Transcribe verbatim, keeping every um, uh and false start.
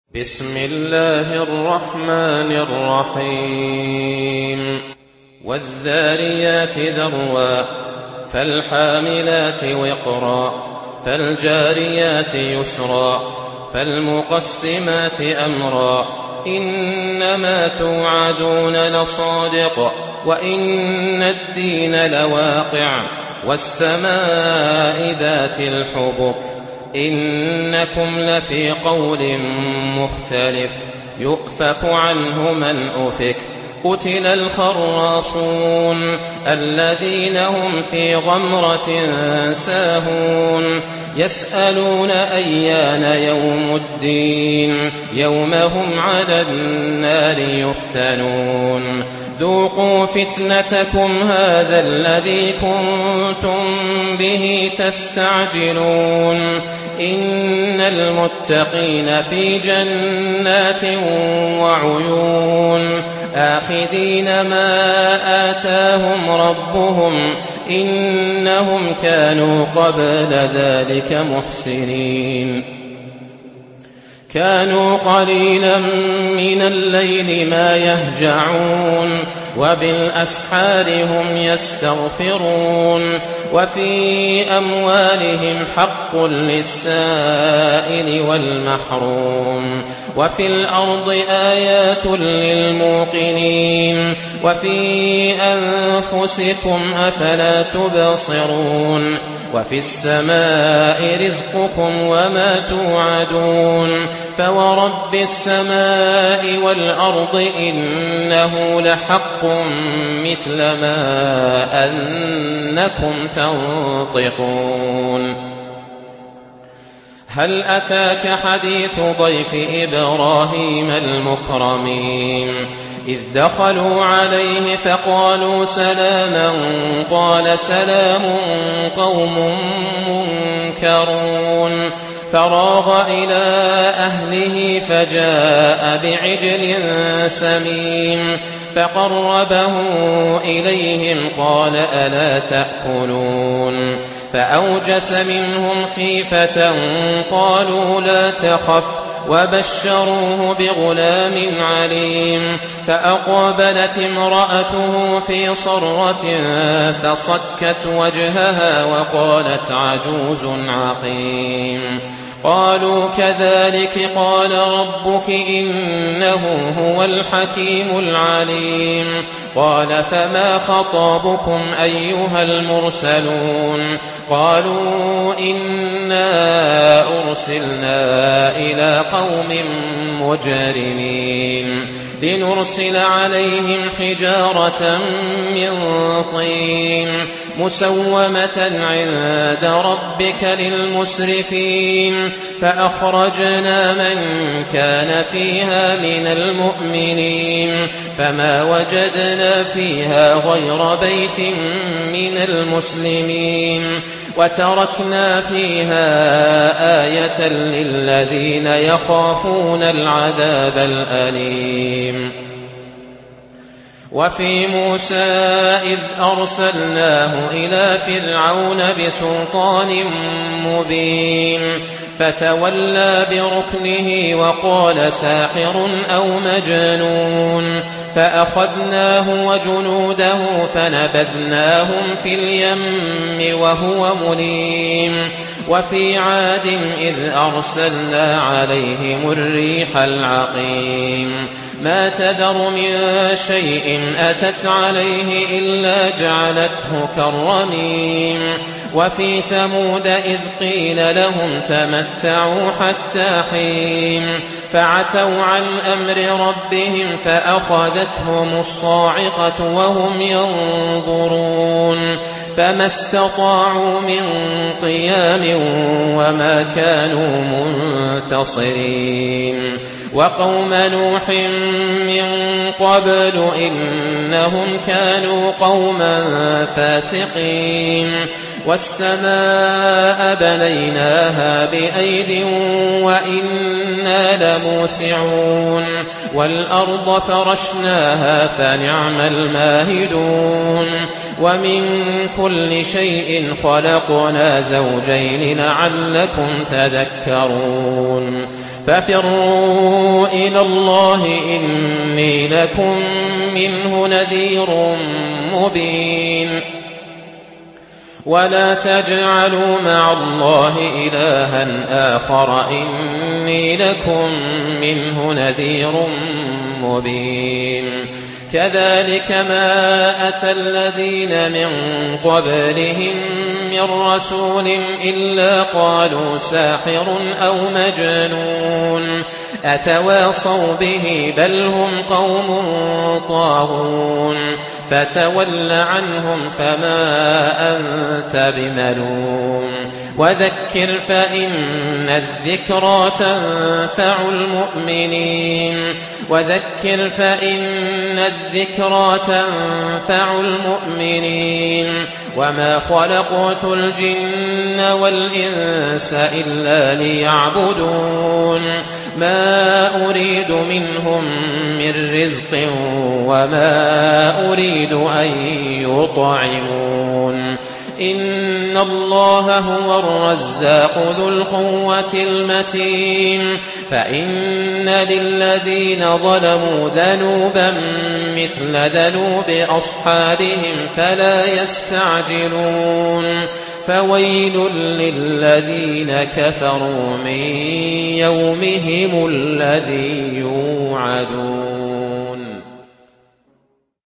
بسم الله الرحمن الرحيم والذاريات ذروا فالحاملات وقرا فالجاريات يسرا فالمقسمات أمرا إنما توعدون لصادق وإن الدين لواقع والسماء ذات الحبك إنكم لفي قول مختلف يؤفك عنه من أفك قتل الخراصون الذين هم في غمرة ساهون يسألون أيان يوم الدين يوم هم على النار يفتنون ذوقوا فتنتكم هذا الذي كنتم به تستعجلون إن المتقين في جنات وعيون آخذين ما آتاهم ربهم إنهم كانوا قبل ذلك محسنين كانوا قليلا من الليل ما يهجعون وبالأسحار هم يستغفرون وفي أموالهم حق للسائل والمحروم وفي الأرض آيات للموقنين وفي أنفسكم أفلا تبصرون وفي السماء رزقكم وما توعدون فورب السماء والأرض إنه لحق مثل ما أنكم تنطقون هل أتاك حديث ضيف إبراهيم المكرمين إذ دخلوا عليه فقالوا سلاما قال سلام قوم منكرون فراغ إلى أهله فجاء بعجل سمين فقربه إليهم قال ألا تأكلون فأوجس منهم خيفة قالوا لا تخف وبشروه بغلام عليم فأقبلت امرأته في صرة فصكت وجهها وقالت عجوز عقيم قالوا كذلك قال ربك إنه هو الحكيم العليم قال فما خطابكم أيها المرسلون قالوا إنا أرسلنا إلى قوم مجرمين لنرسل عليهم حجارة من طين مسومة عند ربك للمسرفين فأخرجنا من كان فيها من المؤمنين فما وجدنا فيها غير بيت من المسلمين وتركنا فيها آية للذين يخافون العذاب الأليم وفي موسى إذ أرسلناه إلى فرعون بسلطان مبين فتولى بركنه وقال ساحر أو مجنون فأخذناه وجنوده فنبذناهم في اليم وهو مليم وفي عاد إذ أرسلنا عليهم الريح العقيم ما تذر من شيء أتت عليه إلا جعلته كالرميم وفي ثمود إذ قيل لهم تمتعوا حتى حين فعتوا عن أمر ربهم فأخذتهم الصاعقة وهم ينظرون فما استطاعوا من قيام وما كانوا منتصرين وقوم نوح من قبل إنهم كانوا قوما فاسقين والسماء بنيناها بأيد وإنا لموسعون والأرض فرشناها فنعم الماهدون ومن كل شيء خلقنا زوجين لعلكم تذكرون ففروا إلى الله إني لكم منه نذير مبين ولا تجعلوا مع الله إلها آخر إني لكم منه نذير مبين كذلك ما أتى الذين من قبلهم من رسول إلا قالوا ساحر أو مجنون أتواصوا به بل هم قوم طاغون فتول عنهم فما أنت بملوم وذكر فإن الذكرى تنفع المؤمنين وذكر فإن الذكرى تنفع المؤمنين وما خلقت الجن والإنس إلا ليعبدون ما أريد منهم من رزق وما أريد أن يطعمون إن الله هو الرزاق ذو القوة المتين فإن للذين ظلموا ذنوبا مثل ذنوب أصحابهم فلا يستعجلون فويل للذين كفروا من يومهم الذي يوعدون.